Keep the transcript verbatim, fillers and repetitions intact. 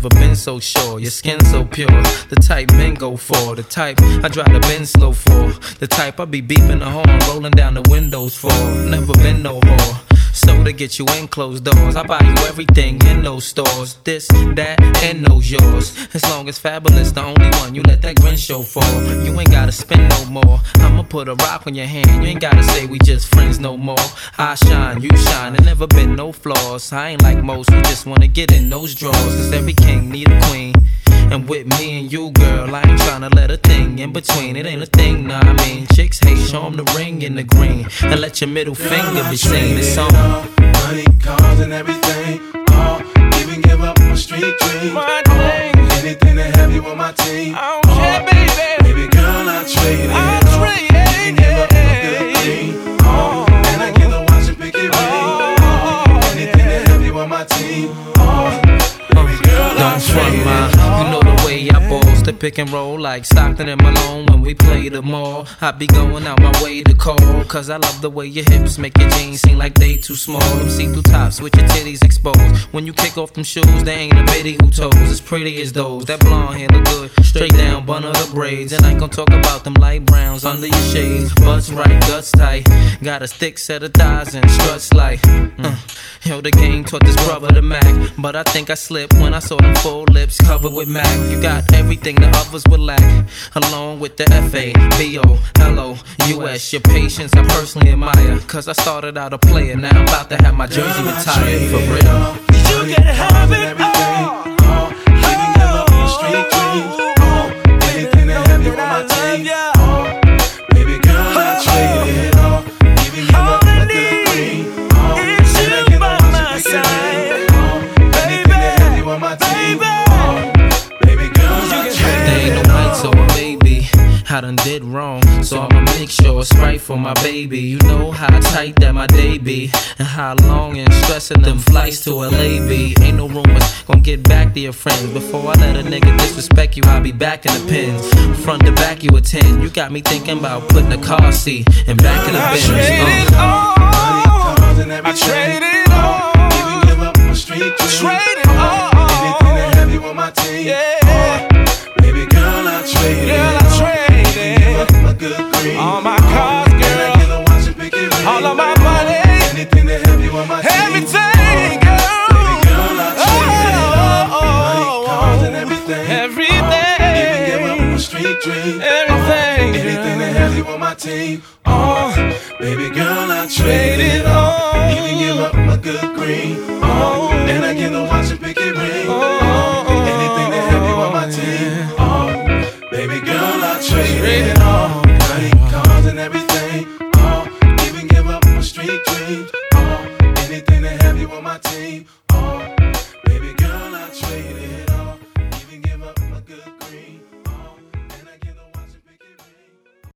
never been so sure. Your skin so pure, the type men go for. The type I drive the Benz slow for. The type I be beeping the horn, rolling down the windows for. Never been no whore. So to get you in closed doors, I buy you everything in those stores. This, that, and those yours. As long as Fabulous the only one, you let that grin show for. You ain't gotta spend no more. I'ma put a rock on your hand. You ain't gotta say we just friends no more. I shine, you shine, there never been no flaws. I ain't like most who just wanna get in those drawers. Cause every king need a queen. And with me and you, girl, I ain't tryna let a thing in between. It ain't a thing, nah, I mean. Chicks hate, show 'em the ring in the green. And let your middle girl, finger be seen. It's on. Money, cars, and everything. Oh, even give up my street dreams. My oh, anything to have you on my team. I don't care, oh, baby. Baby girl, I trade it. I trade it. Even give up my good thing. Oh, and I get to watch it pick it ring. Oh, anything to have you on my team. Oh. Don't front mine, you know the way I balls to pick and roll like Stockton and Malone when we play the mall. I be going out my way to call, cause I love the way your hips make your jeans seem like they too small. Them see-through tops with your titties exposed. When you kick off them shoes, they ain't a bitty who toes as pretty as those. That blonde hair look good, straight down, bun of the braids. And I ain't gon' talk about them light browns under your shades. Butts right, guts tight, got a thick set of thighs and struts like uh. Yo, the game taught this brother the Mac, but I think I slipped when I saw them full lips covered with Mac. You got everything the others would lack, along with the F A B O L O U S. Your patience I personally admire, cause I started out a player, now I'm about to have my jersey retired for real. You can have it all. Oh, even give up my street dreams. Oh, anything to have you on my team. Oh, baby girl, I trade it all. Even give up my good thing. Oh, and I get to watch it pick it ring. Oh, anything to have you on my team. Oh, baby girl, I trade it all. There ain't no right, so maybe I done did wrong, so I'ma make sure it's right for my baby. You know how tight that my day be, and how long and stressing them flights to L A be. Ain't no rumors, gon' get back to your friends. Before I let a nigga disrespect you, I'll be back in the pins. Front to back you a ten. You got me thinking about putting a car seat and back in the Benz. I trade it all. Even give up my street dreams. Trade it all. Anything to have you on my team. Yeah. Baby girl, I trade it all. My good green. All my cars, girl. And I get to watch it pick it ring. All of my money. Anything to have you on my team. Everything, girl. Baby girl, I trade it all. Money, cars, and everything. Everything. Oh, even give up my street dream. Everything. Oh, anything to have you on my team. Oh, baby girl, I trade it all. Even give up my good green. Oh, and I get to watch it pick it ring. Oh, anything to have you on my team. Oh, baby girl, I trade it all. Money, cars, and everything. Oh, even give up my street dreams. Oh, anything to have you on my team.